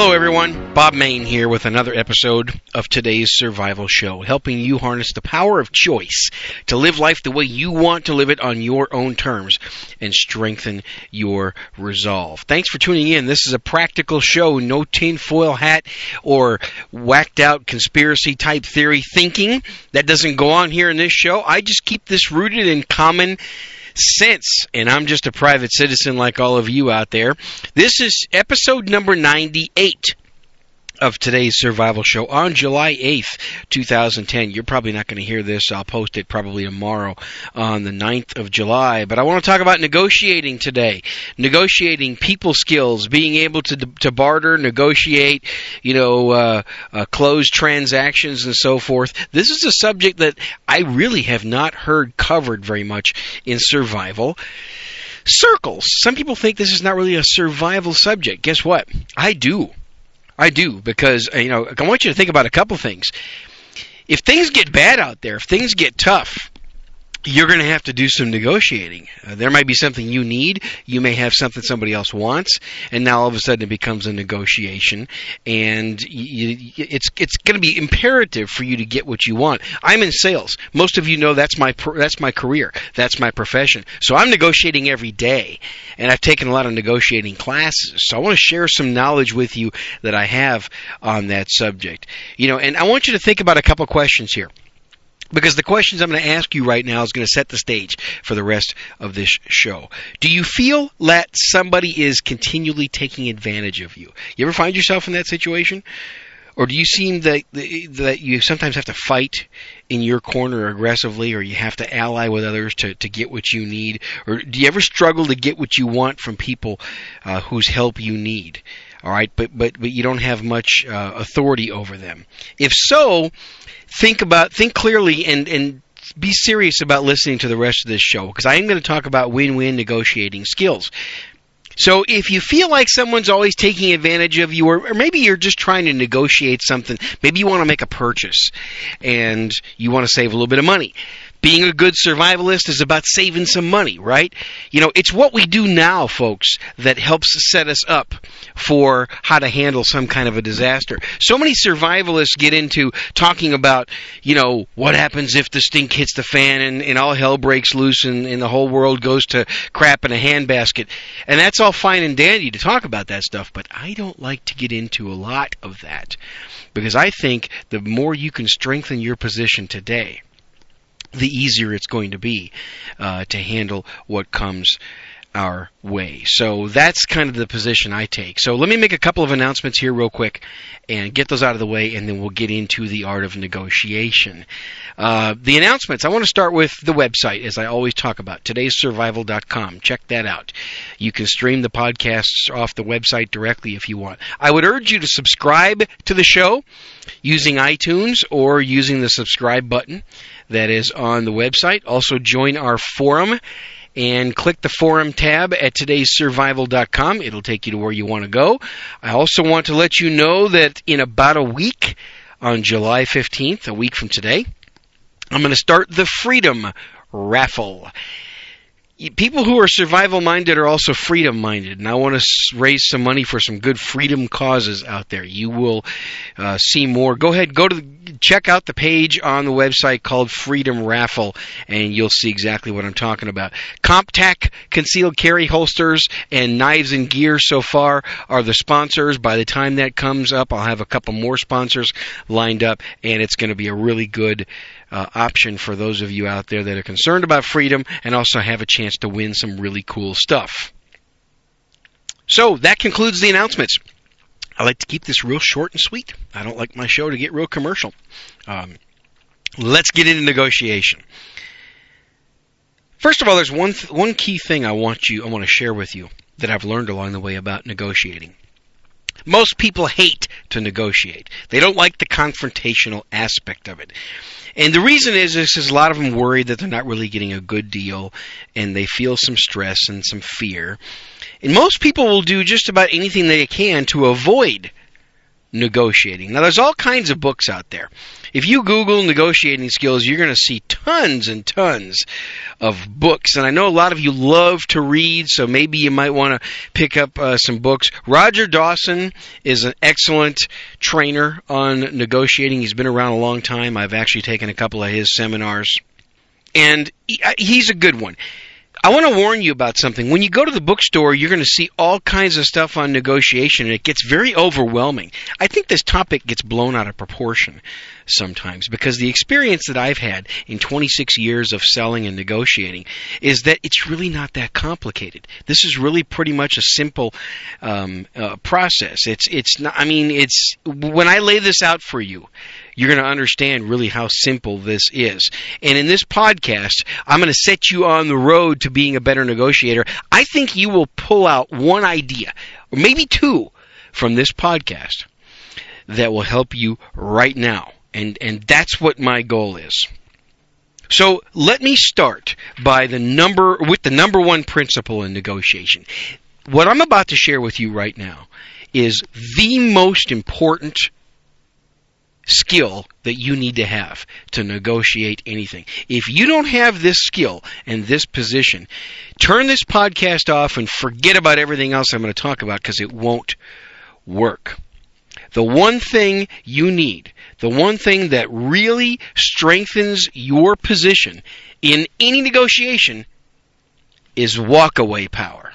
Hello everyone, Bob Main here with another episode of today's Survival Show, helping you harness the power of choice to live life the way you want to live it on your own terms and strengthen your resolve. Thanks for tuning in. This is a practical show, no tinfoil hat or whacked out conspiracy type theory thinking. That doesn't go on here in this show. I just keep this rooted in common sense, and I'm just a private citizen like all of you out there. This is episode number 98 of today's Survival Show on July 8th, 2010. You're probably not going to hear this. I'll post it probably tomorrow on the 9th of July. But I want to talk about negotiating today. Negotiating people skills, being able to barter, negotiate, close transactions and so forth. This is a subject that I really have not heard covered very much in survival circles. Some people think this is not really a survival subject. Guess what? I do, because, I want you to think about a couple things. If things get bad out there, if things get tough, you're going to have to do some negotiating. There might be something you need. You may have something somebody else wants, and now all of a sudden it becomes a negotiation. And it's going to be imperative for you to get what you want. I'm in sales. Most of you know that's my career. That's my profession. So I'm negotiating every day, and I've taken a lot of negotiating classes. So I want to share some knowledge with you that I have on that subject. And I want you to think about a couple questions here, because the questions I'm going to ask you right now is going to set the stage for the rest of this show. Do you feel that somebody is continually taking advantage of you? You ever find yourself in that situation? Or do you seem that you sometimes have to fight in your corner aggressively, or you have to ally with others to get what you need? Or do you ever struggle to get what you want from people whose help you need? All right, but you don't have much authority over them. If so, think clearly and be serious about listening to the rest of this show, because I am going to talk about win-win negotiating skills. So if you feel like someone's always taking advantage of you, or maybe you're just trying to negotiate something, maybe you want to make a purchase and you want to save a little bit of money. Being a good survivalist is about saving some money, right? It's what we do now, folks, that helps set us up for how to handle some kind of a disaster. So many survivalists get into talking about, what happens if the stink hits the fan and all hell breaks loose and the whole world goes to crap in a handbasket. And that's all fine and dandy to talk about that stuff, but I don't like to get into a lot of that, because I think the more you can strengthen your position today, the easier it's going to be to handle what comes our way. So that's kind of the position I take. So let me make a couple of announcements here real quick and get those out of the way, and then we'll get into the art of negotiation. The announcements, I want to start with the website, as I always talk about, todayssurvival.com. Check that out. You can stream the podcasts off the website directly if you want. I would urge you to subscribe to the show using iTunes or using the subscribe button that is on the website. Also join our forum and click the forum tab at todayssurvival.com. It'll take you to where you want to go. I also want to let you know that in about a week, on July 15th, a week from today, I'm going to start the Freedom Raffle. People who are survival-minded are also freedom-minded, and I want to raise some money for some good freedom causes out there. You will see more. Go ahead, check out the page on the website called Freedom Raffle, and you'll see exactly what I'm talking about. CompTac concealed carry holsters and knives and gear so far are the sponsors. By the time that comes up, I'll have a couple more sponsors lined up, and it's going to be a really good option for those of you out there that are concerned about freedom and also have a chance to win some really cool stuff. So that concludes the announcements. I like to keep this real short and sweet. I don't like my show to get real commercial. Let's get into negotiation. First of all, there's one key thing I want to share with you that I've learned along the way about negotiating. Most people hate to negotiate. They don't like the confrontational aspect of it. And the reason is a lot of them worry that they're not really getting a good deal, and they feel some stress and some fear. And most people will do just about anything they can to avoid negotiating. Now, there's all kinds of books out there. If you Google negotiating skills, you're going to see tons and tons of books. And I know a lot of you love to read, so maybe you might want to pick up some books. Roger Dawson is an excellent trainer on negotiating. He's been around a long time. I've actually taken a couple of his seminars. And he's a good one. I want to warn you about something. When you go to the bookstore, you're going to see all kinds of stuff on negotiation, and it gets very overwhelming. I think this topic gets blown out of proportion sometimes, because the experience that I've had in 26 years of selling and negotiating is that it's really not that complicated. This is really pretty much a simple process. It's not. I mean, it's when I lay this out for you, you're going to understand really how simple this is. And in this podcast, I'm going to set you on the road to being a better negotiator. I think you will pull out one idea, or maybe two, from this podcast that will help you right now. And that's what my goal is. So let me start with the number one principle in negotiation. What I'm about to share with you right now is the most important skill that you need to have to negotiate anything. If you don't have this skill and this position, turn this podcast off and forget about everything else I'm going to talk about, because it won't work. The one thing you need, the one thing that really strengthens your position in any negotiation, is walk-away power.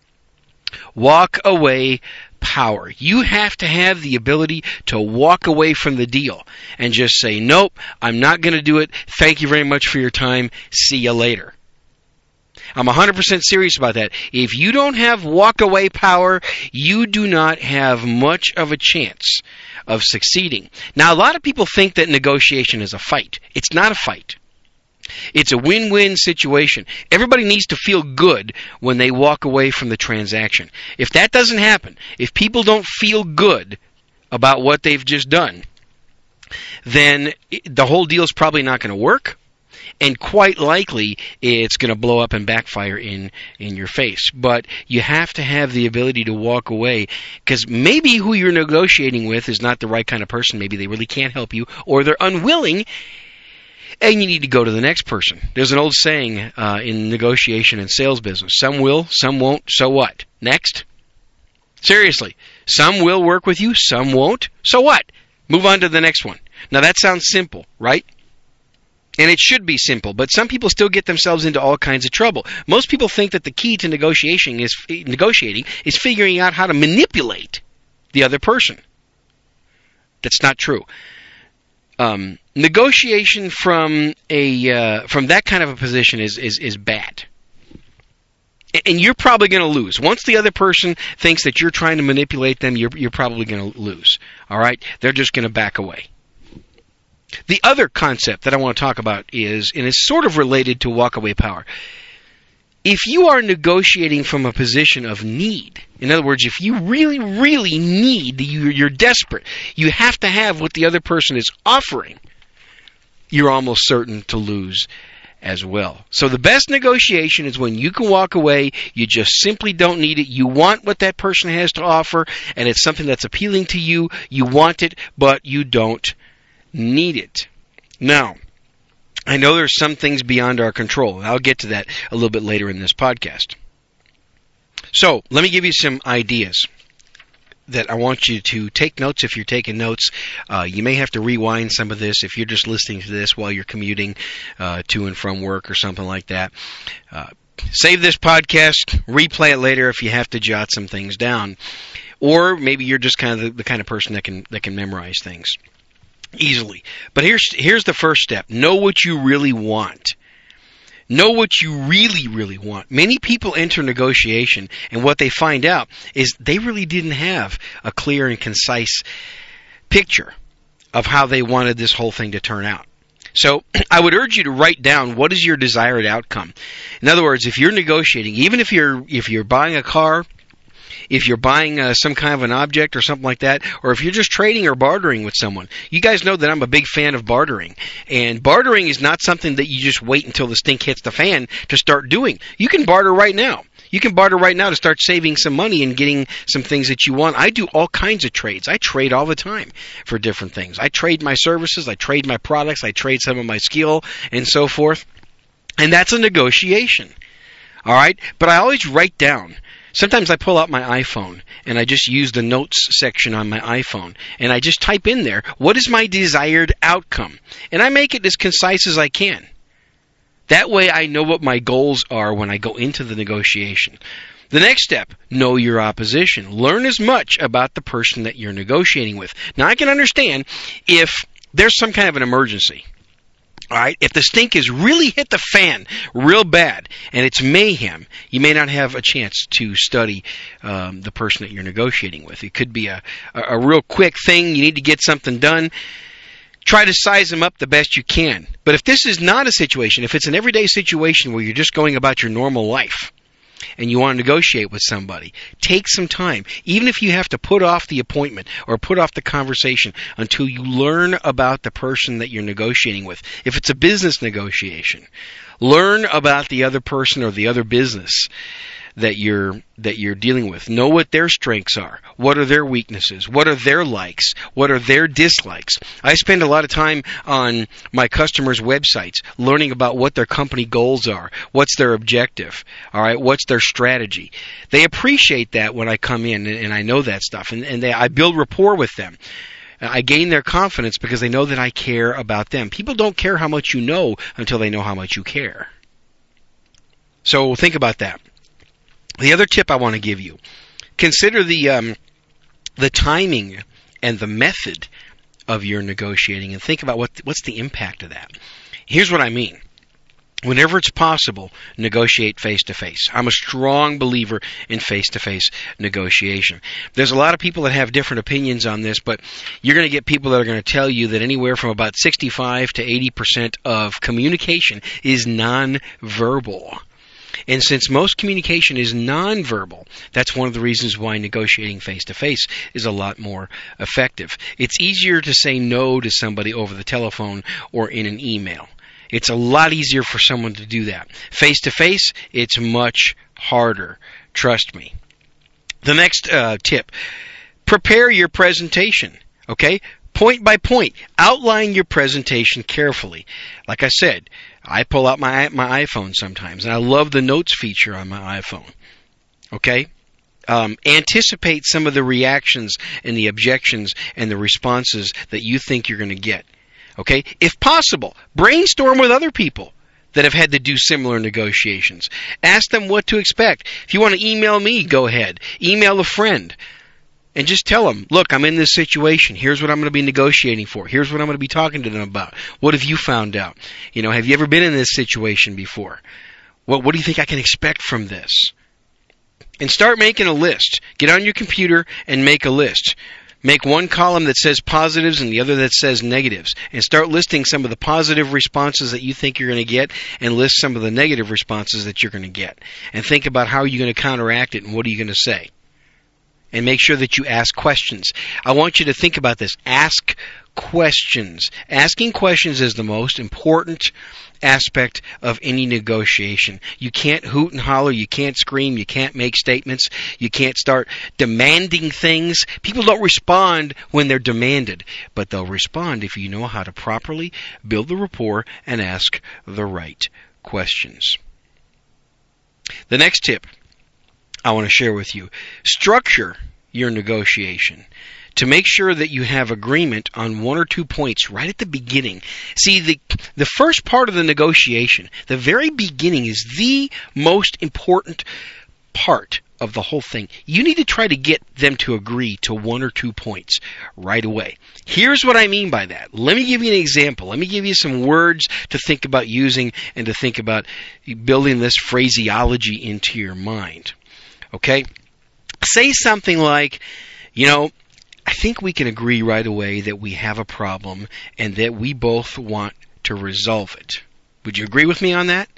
Walk-away power. You have to have the ability to walk away from the deal and just say, nope, I'm not going to do it. Thank you very much for your time. See you later. I'm 100% serious about that. If you don't have walk-away power, you do not have much of a chance of succeeding. Now, a lot of people think that negotiation is a fight. It's not a fight. It's a win-win situation. Everybody needs to feel good when they walk away from the transaction. If that doesn't happen, if people don't feel good about what they've just done, then the whole deal is probably not going to work, and quite likely it's going to blow up and backfire in your face. But you have to have the ability to walk away, because maybe who you're negotiating with is not the right kind of person. Maybe they really can't help you, or they're unwilling, and you need to go to the next person. There's an old saying in negotiation and sales business: some will, some won't, so what? Next. Seriously. Some will work with you, some won't, so what? Move on to the next one. Now that sounds simple, right? And it should be simple, but some people still get themselves into all kinds of trouble. Most people think that the key to negotiating is figuring out how to manipulate the other person. That's not true. Negotiation from that kind of a position is bad. And you're probably going to lose. Once the other person thinks that you're trying to manipulate them, you're probably going to lose. All right? They're just going to back away. The other concept that I want to talk about is sort of related to walkaway power. If you are negotiating from a position of need, in other words, if you really, really need, you're desperate, you have to have what the other person is offering, you're almost certain to lose as well. So the best negotiation is when you can walk away, you just simply don't need it. You want what that person has to offer, and it's something that's appealing to you. You want it, but you don't need it. Now, I know there's some things beyond our control. I'll get to that a little bit later in this podcast. So, let me give you some ideas that I want you to take notes if you're taking notes. You may have to rewind some of this if you're just listening to this while you're commuting to and from work or something like that. Save this podcast, replay it later if you have to jot some things down. Or maybe you're just kind of the kind of person that can memorize things easily. But here's the first step. Know what you really want. Know what you really, really want. Many people enter negotiation, and what they find out is they really didn't have a clear and concise picture of how they wanted this whole thing to turn out. So I would urge you to write down what is your desired outcome. In other words, if you're negotiating, even if you're buying a car, if you're buying some kind of an object or something like that, or if you're just trading or bartering with someone. You guys know that I'm a big fan of bartering. And bartering is not something that you just wait until the stink hits the fan to start doing. You can barter right now. You can barter right now to start saving some money and getting some things that you want. I do all kinds of trades. I trade all the time for different things. I trade my services, I trade my products, I trade some of my skill and so forth. And that's a negotiation. All right? But I always write down. Sometimes I pull out my iPhone and I just use the notes section on my iPhone and I just type in there, what is my desired outcome? And I make it as concise as I can. That way I know what my goals are when I go into the negotiation. The next step, know your opposition. Learn as much about the person that you're negotiating with. Now I can understand if there's some kind of an emergency. All right, if the stink has really hit the fan real bad and it's mayhem, you may not have a chance to study the person that you're negotiating with. It could be a real quick thing. You need to get something done. Try to size them up the best you can. But if this is not a situation, if it's an everyday situation where you're just going about your normal life and you want to negotiate with somebody, take some time. Even if you have to put off the appointment or put off the conversation until you learn about the person that you're negotiating with. If it's a business negotiation, learn about the other person or the other business that you're dealing with. Know what their strengths are. What are their weaknesses? What are their likes? What are their dislikes? I spend a lot of time on my customers' websites learning about what their company goals are. What's their objective? All right, what's their strategy? They appreciate that when I come in and I know that stuff, and I build rapport with them. I gain their confidence because they know that I care about them. People don't care how much you know until they know how much you care. So think about that. The other tip I want to give you, consider the timing and the method of your negotiating and think about what's the impact of that. Here's what I mean. Whenever it's possible, negotiate face-to-face. I'm a strong believer in face-to-face negotiation. There's a lot of people that have different opinions on this, but you're going to get people that are going to tell you that anywhere from about 65 to 80% of communication is nonverbal. And since most communication is nonverbal, that's one of the reasons why negotiating face-to-face is a lot more effective. It's easier to say no to somebody over the telephone or in an email. It's a lot easier for someone to do that. Face-to-face, it's much harder. Trust me. The next tip, prepare your presentation, okay? Point by point, outline your presentation carefully. Like I said, I pull out my iPhone sometimes, and I love the notes feature on my iPhone. Okay? Anticipate some of the reactions and the objections and the responses that you think you're going to get. Okay? If possible, brainstorm with other people that have had to do similar negotiations. Ask them what to expect. If you want to email me, go ahead. Email a friend. And just tell them, look, I'm in this situation. Here's what I'm going to be negotiating for. Here's what I'm going to be talking to them about. What have you found out? Have you ever been in this situation before? What do you think I can expect from this? And start making a list. Get on your computer and make a list. Make one column that says positives and the other that says negatives. And start listing some of the positive responses that you think you're going to get and list some of the negative responses that you're going to get. And think about how you're going to counteract it and what are you going to say. And make sure that you ask questions. I want you to think about this. Ask questions. Asking questions is the most important aspect of any negotiation. You can't hoot and holler. You can't scream. You can't make statements. You can't start demanding things. People don't respond when they're demanded, but they'll respond if you know how to properly build the rapport and ask the right questions. The next tip I want to share with you. Structure your negotiation to make sure that you have agreement on one or 2 points right at the beginning. See, the first part of the negotiation, the very beginning, is the most important part of the whole thing. You need to try to get them to agree to 1 or 2 points right away. Here's what I mean by that. Let me give you an example. Let me give you some words to think about using and to think about building this phraseology into your mind. Okay? Say something like, I think we can agree right away that we have a problem and that we both want to resolve it. Would you agree with me on that?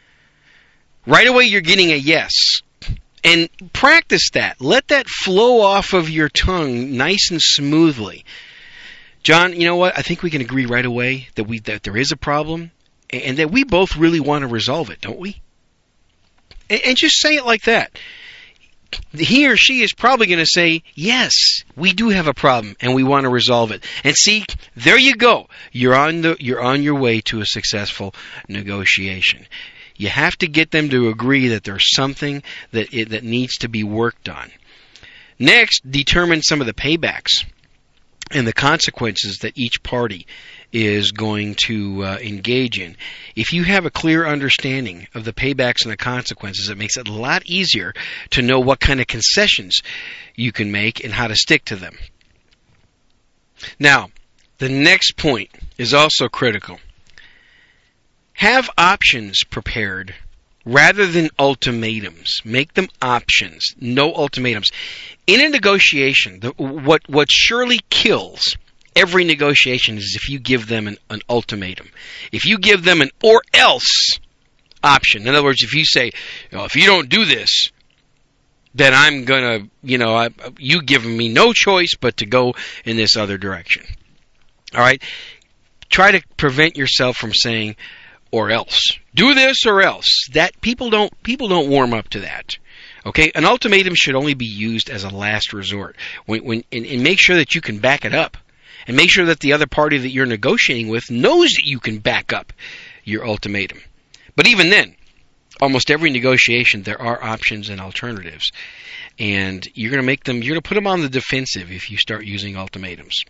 Right away you're getting a yes. And practice that. Let that flow off of your tongue nice and smoothly. John, you know what? I think we can agree right away that there is a problem and that we both really want to resolve it, don't we? And just say it like that. He or she is probably going to say, yes, we do have a problem and we want to resolve it. And see, there you go. You're on your way to a successful negotiation. You have to get them to agree that there's something that needs to be worked on. Next, determine some of the paybacks and the consequences that each party is going to engage in. If you have a clear understanding of the paybacks and the consequences, it makes it a lot easier to know what kind of concessions you can make and how to stick to them. Now, the next point is also critical. Have options prepared rather than ultimatums. Make them options, no ultimatums. In a negotiation, what surely kills every negotiation is if you give them an ultimatum. If you give them an or else option. In other words, if you say, if you don't do this, then I'm going to, you giving me no choice but to go in this other direction. All right? Try to prevent yourself from saying or else. Do this or else. That people don't warm up to that. Okay? An ultimatum should only be used as a last resort. And make sure that you can back it up. And make sure that the other party that you're negotiating with knows that you can back up your ultimatum. But even then, almost every negotiation, there are options and alternatives. And you're going to put them on the defensive if you start using ultimatums.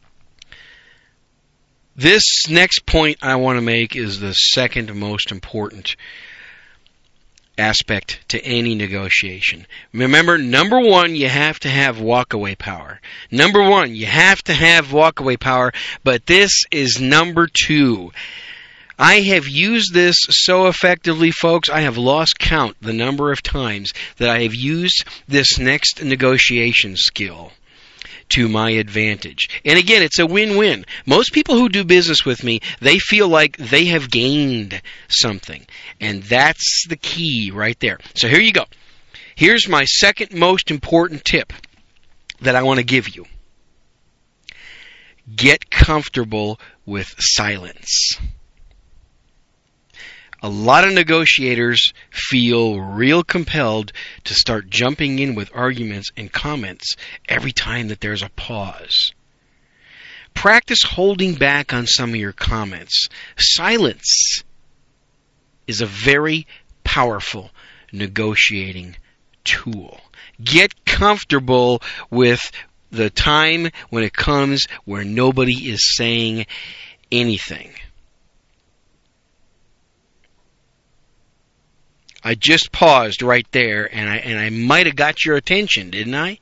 This next point I want to make is the second most important aspect to any negotiation. Remember, number one, you have to have walkaway power. Number one, you have to have walkaway power, but this is number two. I have used this so effectively, folks, I have lost count the number of times that I have used this next negotiation skill to my advantage. And again, it's a win-win. Most people who do business with me, they feel like they have gained something. And that's the key right there. So here you go. Here's my second most important tip that I want to give you. Get comfortable with silence. A lot of negotiators feel real compelled to start jumping in with arguments and comments every time that there's a pause. Practice holding back on some of your comments. Silence is a very powerful negotiating tool. Get comfortable with the time when it comes where nobody is saying anything. I just paused right there, and I might have got your attention, didn't I?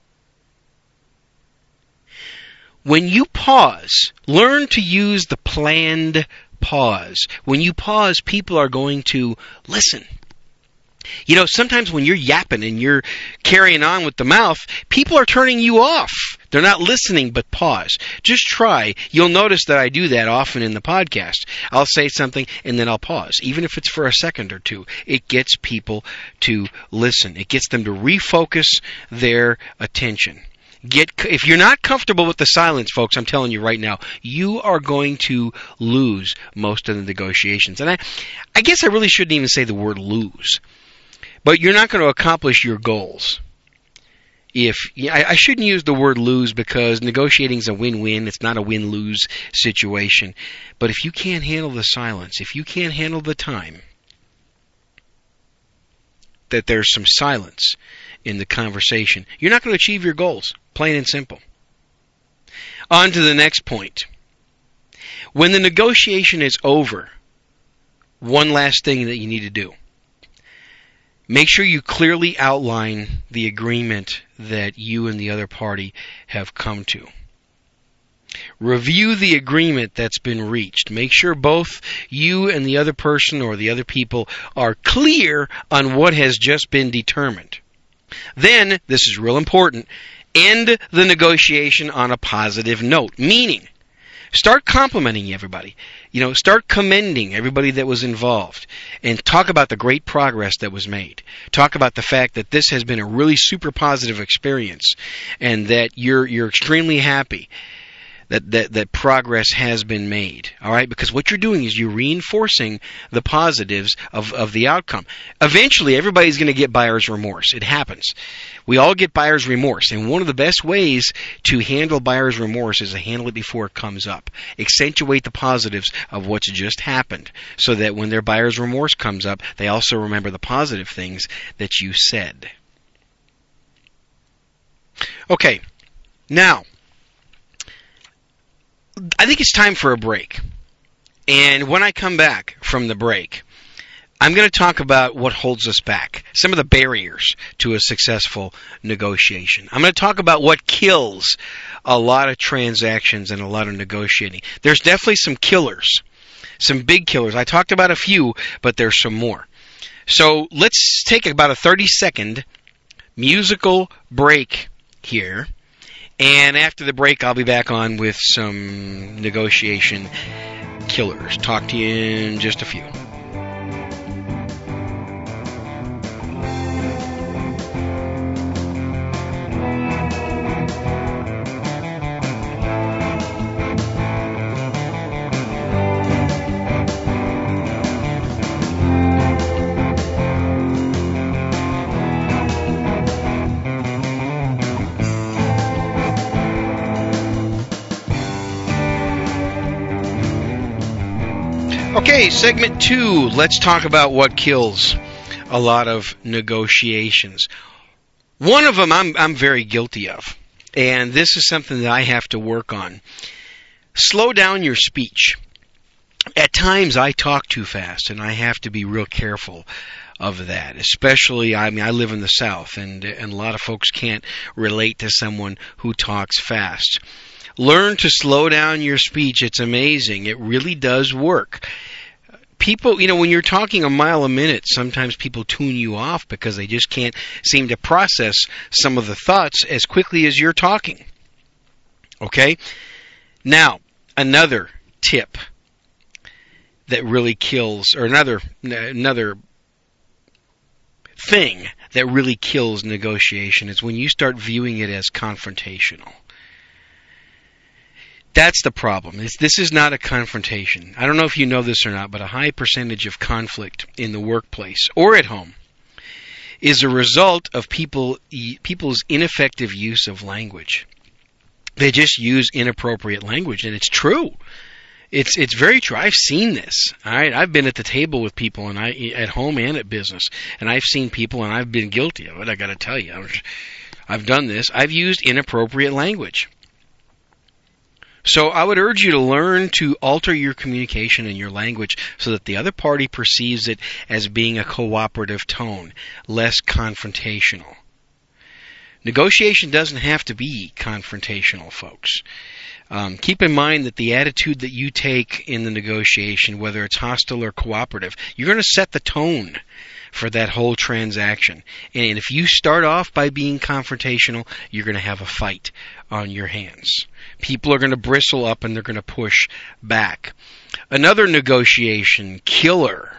When you pause, learn to use the planned pause. When you pause, people are going to listen. Sometimes when you're yapping and you're carrying on with the mouth, people are turning you off. They're not listening, but pause. Just try. You'll notice that I do that often in the podcast. I'll say something and then I'll pause. Even if it's for a second or two, it gets people to listen. It gets them to refocus their attention. If you're not comfortable with the silence, folks, I'm telling you right now, you are going to lose most of the negotiations. And I guess I really shouldn't even say the word lose. But you're not going to accomplish your goals. I shouldn't use the word lose because negotiating is a win-win. It's not a win-lose situation. But if you can't handle the silence, if you can't handle the time that there's some silence in the conversation, you're not going to achieve your goals, plain and simple. On to the next point. When the negotiation is over, one last thing that you need to do. Make sure you clearly outline the agreement that you and the other party have come to. Review the agreement that's been reached. Make sure both you and the other person or the other people are clear on what has just been determined. Then, this is real important, end the negotiation on a positive note, meaning start complimenting everybody. Start commending everybody that was involved and talk about the great progress that was made. Talk about the fact that this has been a really super positive experience and that you're extremely happy that progress has been made. All right, because what you're doing is you're reinforcing the positives of the outcome. Eventually, everybody's going to get buyer's remorse. It happens. We all get buyer's remorse, and one of the best ways to handle buyer's remorse is to handle it before it comes up. Accentuate the positives of what's just happened, so that when their buyer's remorse comes up, they also remember the positive things that you said. Okay, now, I think it's time for a break. And when I come back from the break, I'm going to talk about what holds us back, some of the barriers to a successful negotiation. I'm going to talk about what kills a lot of transactions and a lot of negotiating. There's definitely some killers, some big killers. I talked about a few, but there's some more. So let's take about a 30-second musical break here. And after the break, I'll be back on with some negotiation killers. Talk to you in just a few. Okay, segment 2. Let's talk about what kills a lot of negotiations. One of them I'm very guilty of, and this is something that I have to work on. Slow down your speech. At times I talk too fast, and I have to be real careful of that. Especially, I live in the South, and a lot of folks can't relate to someone who talks fast. Learn to slow down your speech. It's amazing. It really does work. People, when you're talking a mile a minute, sometimes people tune you off because they just can't seem to process some of the thoughts as quickly as you're talking. Okay? Now, another tip that really kills, or another thing that really kills negotiation is when you start viewing it as confrontational. That's the problem. This is not a confrontation. I don't know if you know this or not, but a high percentage of conflict in the workplace or at home is a result of people's ineffective use of language. They just use inappropriate language, and it's true. It's very true. I've seen this. All right, I've been at the table with people, and at home and at business, and I've seen people, and I've been guilty of it. I got to tell you, I've done this. I've used inappropriate language. So I would urge you to learn to alter your communication and your language so that the other party perceives it as being a cooperative tone, less confrontational. Negotiation doesn't have to be confrontational, folks. Keep in mind that the attitude that you take in the negotiation, whether it's hostile or cooperative, you're going to set the tone for that whole transaction. And if you start off by being confrontational, you're going to have a fight on your hands. People are going to bristle up and they're going to push back. Another negotiation killer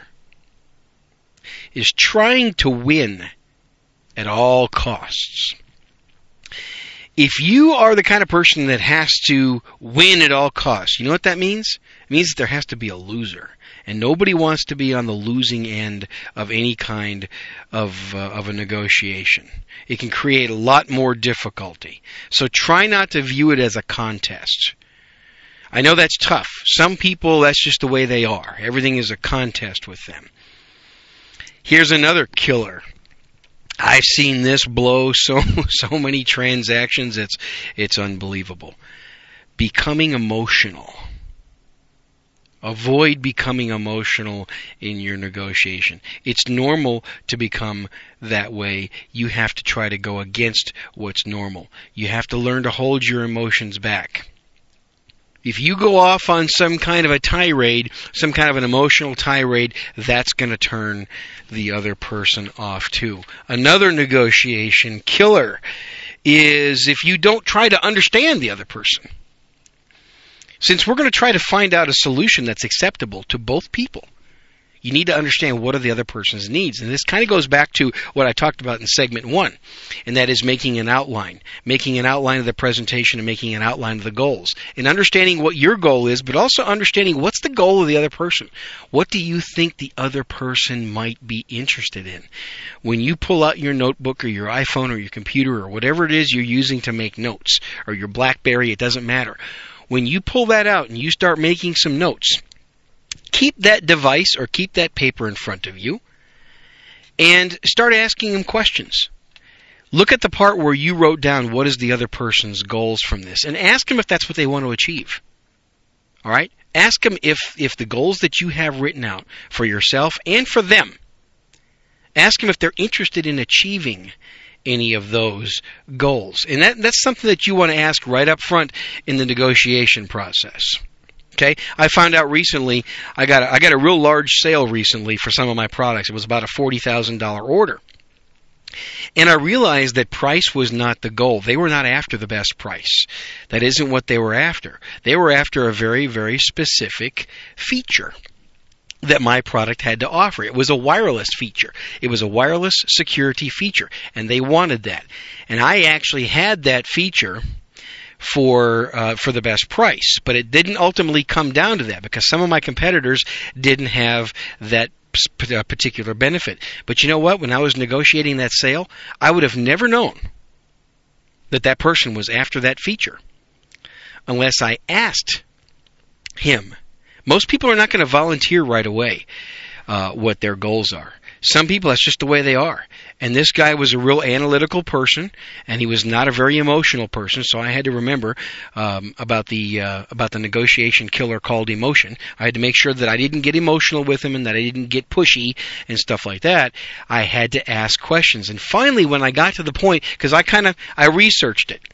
is trying to win at all costs. If you are the kind of person that has to win at all costs, you know what that means? It means that there has to be a loser. And nobody wants to be on the losing end of any kind of a negotiation. It can create a lot more difficulty. So try not to view it as a contest. I know that's tough. Some people, that's just the way they are. Everything is a contest with them. Here's another killer. I've seen this blow so many transactions, it's unbelievable. Becoming emotional. Avoid becoming emotional in your negotiation. It's normal to become that way. You have to try to go against what's normal. You have to learn to hold your emotions back. If you go off on some kind of a tirade, some kind of an emotional tirade, that's going to turn the other person off too. Another negotiation killer is if you don't try to understand the other person. Since we're going to try to find out a solution that's acceptable to both people, You need to understand what are the other person's needs. And this kind of goes back to what I talked about in segment 1, and that is making an outline of the presentation and making an outline of the goals. And understanding what your goal is, but also understanding what's the goal of the other person. What do you think the other person might be interested in? When you pull out your notebook or your iPhone or your computer or whatever it is you're using to make notes, or your BlackBerry, it doesn't matter. When you pull that out and you start making some notes, keep that device or keep that paper in front of you and start asking them questions. Look at the part where you wrote down what is the other person's goals from this, and ask them if that's what they want to achieve. All right? Ask them if the goals that you have written out for yourself and for them, ask them if they're interested in achieving any of those goals. And that's something that you want to ask right up front in the negotiation process. Okay, I found out recently, I got a real large sale recently for some of my products. It was about a $40,000 order. And I realized that price was not the goal. They were not after the best price. That isn't what they were after. They were after a very, very specific feature that my product had to offer. It was a wireless feature. It was a wireless security feature, and they wanted that. And I actually had that feature for the best price, but it didn't ultimately come down to that because some of my competitors didn't have that particular benefit. But you know what? When I was negotiating that sale, I would have never known that person was after that feature unless I asked him. Most people are not going to volunteer right away what their goals are. Some people, that's just the way they are. And this guy was a real analytical person, and he was not a very emotional person, so I had to remember about the negotiation killer called emotion. I had to make sure that I didn't get emotional with him and that I didn't get pushy and stuff like that. I had to ask questions. And finally, when I got to the point, because I researched it.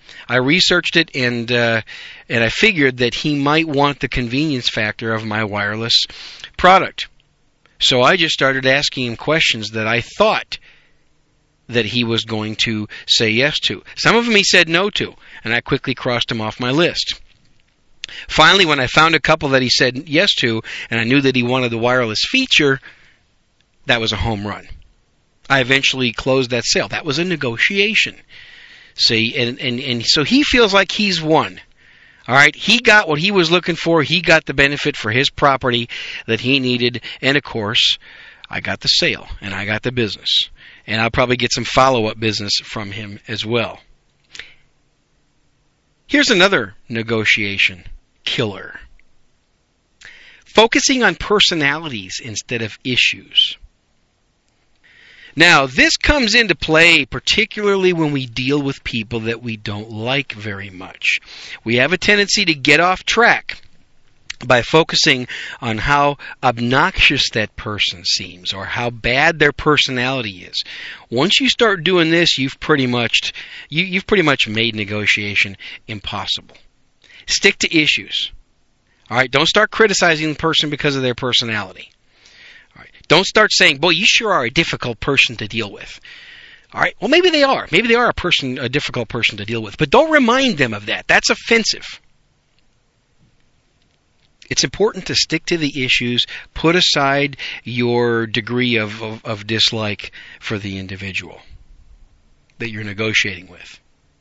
And I figured that he might want the convenience factor of my wireless product. So I just started asking him questions that I thought that he was going to say yes to. Some of them he said no to, and I quickly crossed him off my list. Finally, when I found a couple that he said yes to, and I knew that he wanted the wireless feature, that was a home run. I eventually closed that sale. That was a negotiation. See, and so he feels like he's won. All right, he got what he was looking for. He got the benefit for his property that he needed. And, of course, I got the sale and I got the business. And I'll probably get some follow-up business from him as well. Here's another negotiation killer. Focusing on personalities instead of issues. Now, this comes into play particularly when we deal with people that we don't like very much. We have a tendency to get off track by focusing on how obnoxious that person seems or how bad their personality is. Once you start doing this, you've pretty much made negotiation impossible. Stick to issues. All right, don't start criticizing the person because of their personality. Don't start saying, boy, you sure are a difficult person to deal with. All right, well, maybe they are. Maybe they are a difficult person to deal with. But don't remind them of that. That's offensive. It's important to stick to the issues. Put aside your degree of dislike for the individual that you're negotiating with.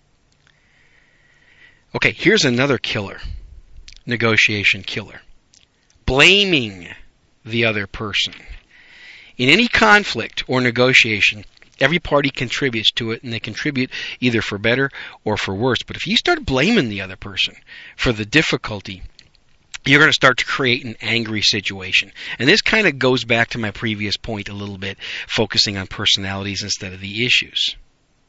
Okay, here's another killer. Negotiation killer. Blaming the other person. In any conflict or negotiation, every party contributes to it, and they contribute either for better or for worse. But if you start blaming the other person for the difficulty, you're going to start to create an angry situation. And this kind of goes back to my previous point a little bit, focusing on personalities instead of the issues.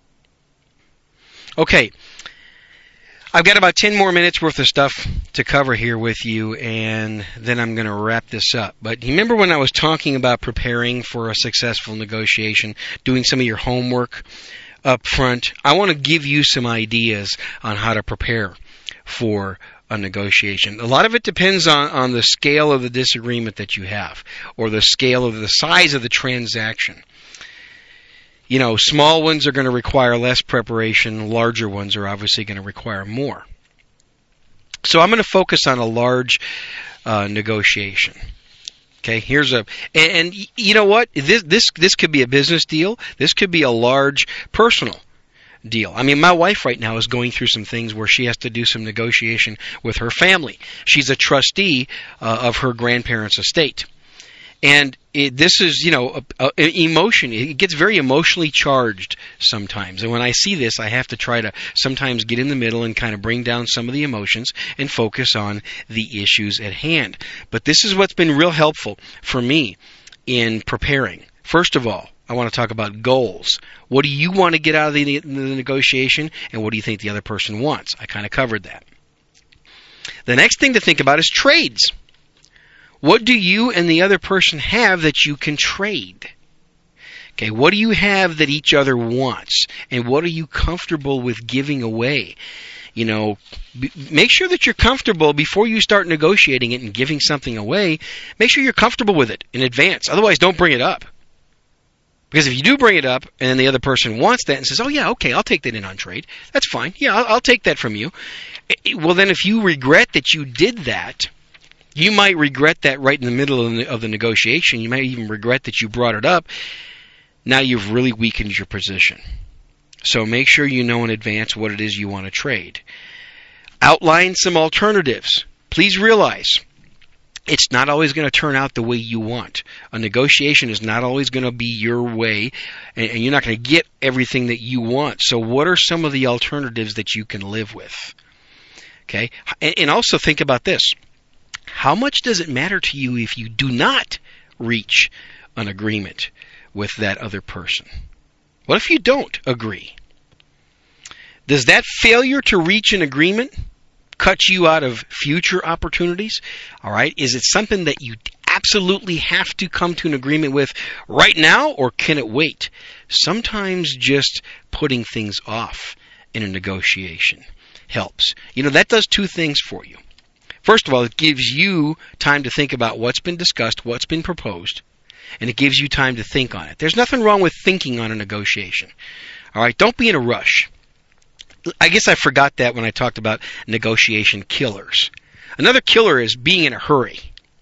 Okay, I've got about 10 more minutes worth of stuff to cover here with you, and then I'm going to wrap this up. But you remember when I was talking about preparing for a successful negotiation, doing some of your homework up front? I want to give you some ideas on how to prepare for a negotiation. A lot of it depends on the scale of the disagreement that you have, or the scale of the size of the transaction. You know, small ones are going to require less preparation. Larger ones are obviously going to require more. So I'm going to focus on a large negotiation. Okay, and you know what? This could be a business deal. This could be a large personal deal. I mean, my wife right now is going through some things where she has to do some negotiation with her family. She's a trustee of her grandparents' estate. And this is, emotion. It gets very emotionally charged sometimes. And when I see this, I have to try to sometimes get in the middle and kind of bring down some of the emotions and focus on the issues at hand. But this is what's been real helpful for me in preparing. First of all, I want to talk about goals. What do you want to get out of the negotiation, and what do you think the other person wants? I kind of covered that. The next thing to think about is trades. What do you and the other person have that you can trade? Okay, what do you have that each other wants? And what are you comfortable with giving away? Make sure that you're comfortable before you start negotiating it and giving something away. Make sure you're comfortable with it in advance. Otherwise, don't bring it up. Because if you do bring it up and then the other person wants that and says, oh, yeah, okay, I'll take that in on trade. That's fine. Yeah, I'll take that from you. Well, then if you regret that you did that, you might regret that right in the middle of the negotiation. You might even regret that you brought it up. Now you've really weakened your position. So make sure you know in advance what it is you want to trade. Outline some alternatives. Please realize it's not always going to turn out the way you want. A negotiation is not always going to be your way, and you're not going to get everything that you want. So what are some of the alternatives that you can live with? Okay? And also think about this. How much does it matter to you if you do not reach an agreement with that other person? What if you don't agree? Does that failure to reach an agreement cut you out of future opportunities? All right. Is it something that you absolutely have to come to an agreement with right now, or can it wait? Sometimes just putting things off in a negotiation helps. That does two things for you. First of all, it gives you time to think about what's been discussed, what's been proposed, and it gives you time to think on it. There's nothing wrong with thinking on a negotiation. All right, don't be in a rush. I guess I forgot that when I talked about negotiation killers. Another killer is being in a hurry.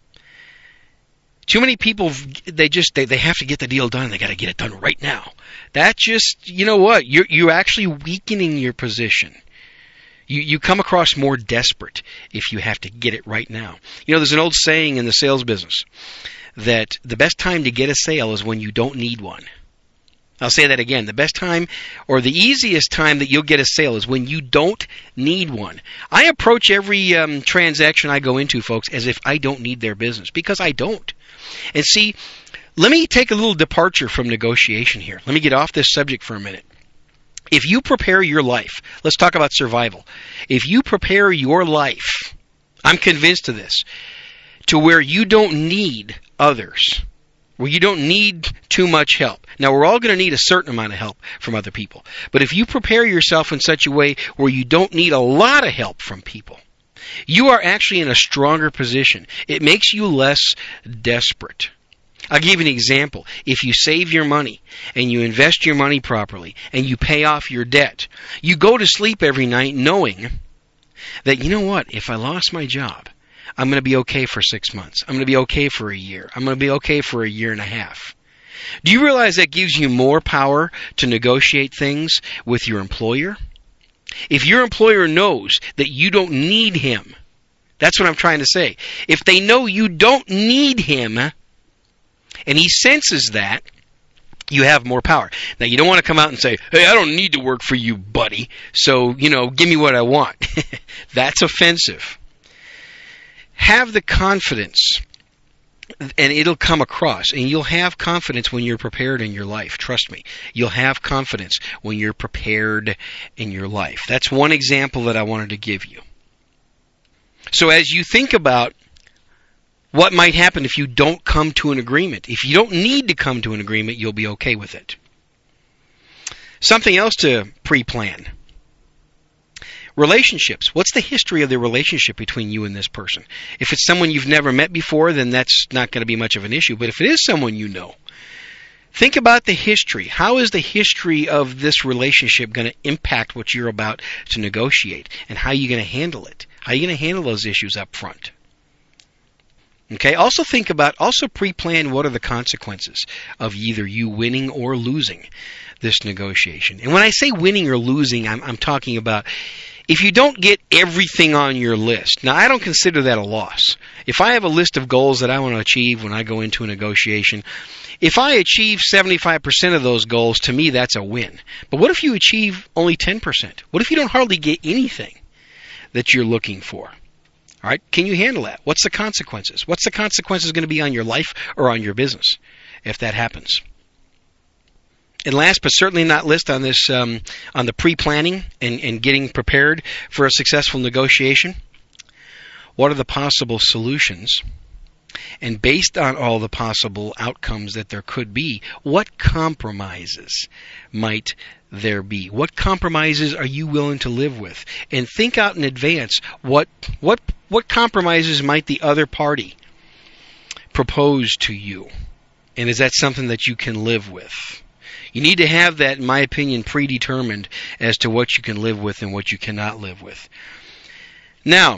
Too many people, they have to get the deal done. They got to get it done right now. That just, you're actually weakening your position. You come across more desperate if you have to get it right now. There's an old saying in the sales business that the best time to get a sale is when you don't need one. I'll say that again. The best time or the easiest time that you'll get a sale is when you don't need one. I approach every transaction I go into, folks, as if I don't need their business, because I don't. And see, let me take a little departure from negotiation here. Let me get off this subject for a minute. If you prepare your life, let's talk about survival. If you prepare your life, I'm convinced of this, to where you don't need others, where you don't need too much help. Now, we're all going to need a certain amount of help from other people. But if you prepare yourself in such a way where you don't need a lot of help from people, you are actually in a stronger position. It makes you less desperate. I'll give you an example. If you save your money and you invest your money properly and you pay off your debt, you go to sleep every night knowing that, if I lost my job, I'm going to be okay for 6 months. I'm going to be okay for a year. I'm going to be okay for a year and a half. Do you realize that gives you more power to negotiate things with your employer? If your employer knows that you don't need him, that's what I'm trying to say. If they know you don't need him, and he senses that, you have more power. Now, you don't want to come out and say, hey, I don't need to work for you, buddy, so, give me what I want. That's offensive. Have the confidence, and it'll come across, and you'll have confidence when you're prepared in your life. Trust me. You'll have confidence when you're prepared in your life. That's one example that I wanted to give you. So as you think about what might happen if you don't come to an agreement, if you don't need to come to an agreement, you'll be okay with it. Something else to pre-plan. Relationships. What's the history of the relationship between you and this person? If it's someone you've never met before, then that's not going to be much of an issue. But if it is someone you know, think about the history. How is the history of this relationship going to impact what you're about to negotiate? And how are you going to handle it? How are you going to handle those issues up front? Okay, also pre-plan what are the consequences of either you winning or losing this negotiation. And when I say winning or losing, I'm talking about if you don't get everything on your list. Now, I don't consider that a loss. If I have a list of goals that I want to achieve when I go into a negotiation, if I achieve 75% of those goals, to me, that's a win. But what if you achieve only 10%? What if you don't hardly get anything that you're looking for? All right, can you handle that? What's the consequences? What's the consequences going to be on your life or on your business if that happens? And last but certainly not least on this, on the pre-planning and getting prepared for a successful negotiation, what are the possible solutions? And based on all the possible outcomes that there could be, what compromises might there be? What compromises are you willing to live with? And think out in advance, what compromises might the other party propose to you? And is that something that you can live with? You need to have that, in my opinion, predetermined as to what you can live with and what you cannot live with. Now,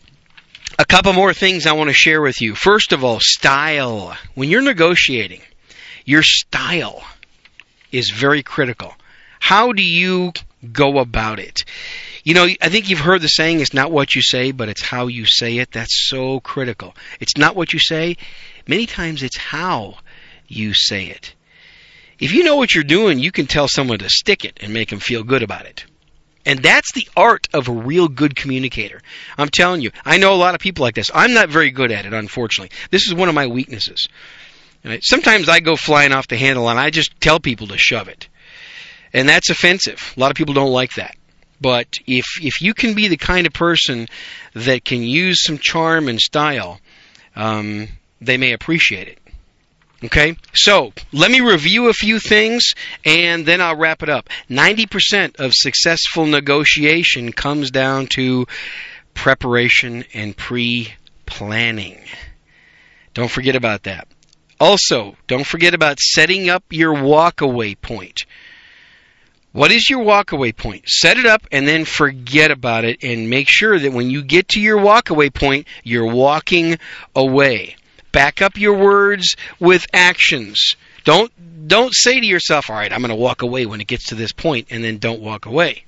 a couple more things I want to share with you. First of all, style. When you're negotiating, your style is very critical. How do you go about it? You know, I think you've heard the saying, it's not what you say, but it's how you say it. That's so critical. It's not what you say. Many times it's how you say it. If you know what you're doing, you can tell someone to stick it and make them feel good about it. And that's the art of a real good communicator. I'm telling you, I know a lot of people like this. I'm not very good at it, unfortunately. This is one of my weaknesses. Right? Sometimes I go flying off the handle and I just tell people to shove it. And that's offensive. A lot of people don't like that. But if you can be the kind of person that can use some charm and style, they may appreciate it. Okay, so let me review a few things and then I'll wrap it up. 90% of successful negotiation comes down to preparation and pre-planning. Don't forget about that. Also, don't forget about setting up your walkaway point. What is your walkaway point? Set it up and then forget about it and make sure that when you get to your walkaway point, you're walking away. Back up your words with actions. Don't say to yourself, all right, I'm going to walk away when it gets to this point, and then don't walk away.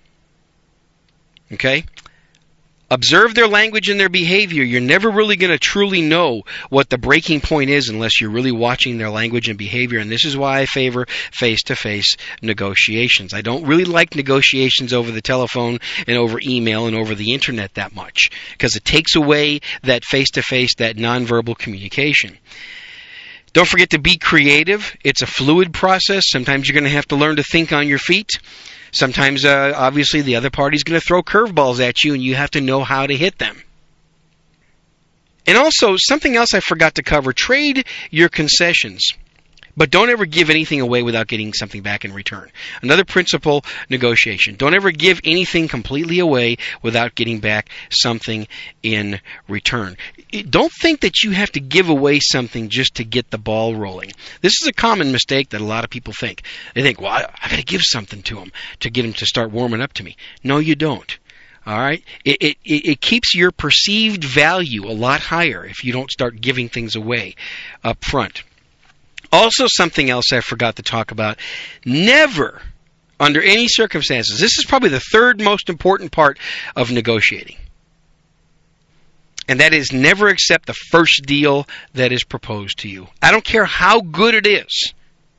Okay? Observe their language and their behavior. You're never really going to truly know what the breaking point is unless you're really watching their language and behavior, and this is why I favor face-to-face negotiations. I don't really like negotiations over the telephone and over email and over the internet that much because it takes away that face-to-face, that nonverbal communication. Don't forget to be creative. It's a fluid process. Sometimes you're going to have to learn to think on your feet. Sometimes, obviously, the other party's going to throw curveballs at you, and you have to know how to hit them. And also, something else I forgot to cover, trade your concessions. But don't ever give anything away without getting something back in return. Another principle, negotiation. Don't ever give anything completely away without getting back something in return. Don't think that you have to give away something just to get the ball rolling. This is a common mistake that a lot of people think. They think, well, I got to give something to them to get them to start warming up to me. No, you don't. All right? It keeps your perceived value a lot higher if you don't start giving things away up front. Also, something else I forgot to talk about. Never, under any circumstances, this is probably the third most important part of negotiating. And that is never accept the first deal that is proposed to you. I don't care how good it is.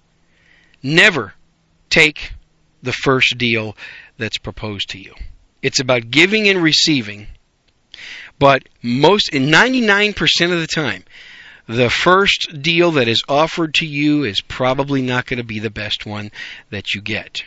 Never take the first deal that's proposed to you. It's about giving and receiving. But in 99% of the time, the first deal that is offered to you is probably not going to be the best one that you get.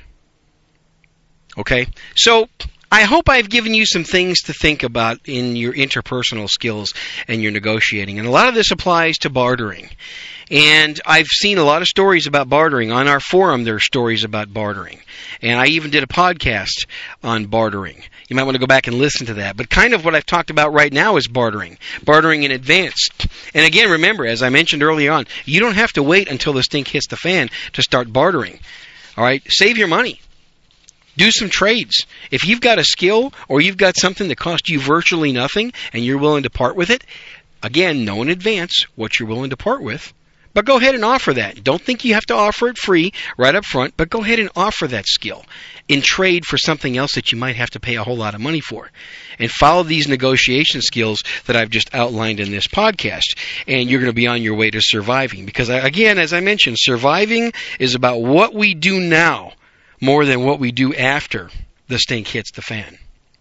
Okay? So, I hope I've given you some things to think about in your interpersonal skills and your negotiating. And a lot of this applies to bartering. And I've seen a lot of stories about bartering. On our forum, there are stories about bartering. And I even did a podcast on bartering. You might want to go back and listen to that. But kind of what I've talked about right now is bartering. Bartering in advance. And again, remember, as I mentioned earlier on, you don't have to wait until the stink hits the fan to start bartering. All right? Save your money. Do some trades. If you've got a skill or you've got something that costs you virtually nothing and you're willing to part with it, Again, know in advance what you're willing to part with. But go ahead and offer that. Don't think you have to offer it free right up front, but go ahead and offer that skill in trade for something else that you might have to pay a whole lot of money for. And follow these negotiation skills that I've just outlined in this podcast, and you're going to be on your way to surviving. Because, again, as I mentioned, surviving is about what we do now more than what we do after the stink hits the fan.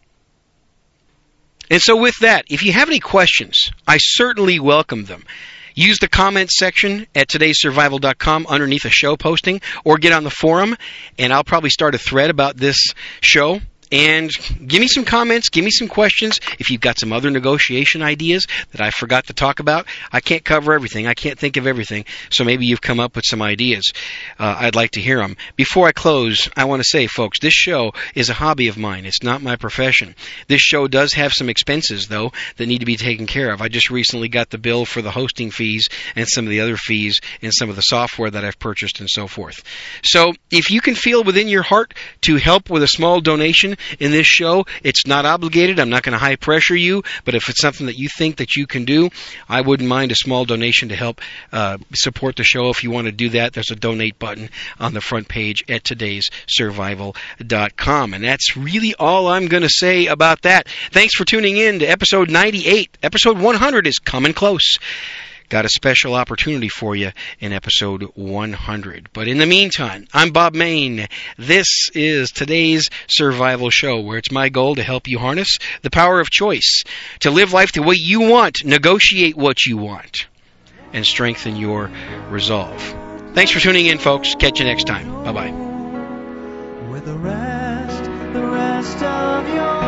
And so with that, if you have any questions, I certainly welcome them. Use the comments section at todayssurvival.com underneath a show posting, or get on the forum, and I'll probably start a thread about this show. And give me some comments, give me some questions. If you've got some other negotiation ideas that I forgot to talk about, I can't cover everything. I can't think of everything. So maybe you've come up with some ideas. I'd like to hear them. Before I close, I want to say, folks, this show is a hobby of mine. It's not my profession. This show does have some expenses, though, that need to be taken care of. I just recently got the bill for the hosting fees and some of the other fees and some of the software that I've purchased and so forth. So if you can feel within your heart to help with a small donation in this show, it's not obligated. I'm not going to high pressure you, but if it's something that you think that you can do, I wouldn't mind a small donation to help support the show. If you want to do that, there's a donate button on the front page at todayssurvival.com. And that's really all I'm going to say about that. Thanks for tuning in to episode 98. Episode 100 is coming close. Got a special opportunity for you in episode 100. But in the meantime, I'm Bob Mayne. This is today's survival show, where it's my goal to help you harness the power of choice, to live life the way you want, negotiate what you want, and strengthen your resolve. Thanks for tuning in, folks. Catch you next time. Bye-bye. With the rest of your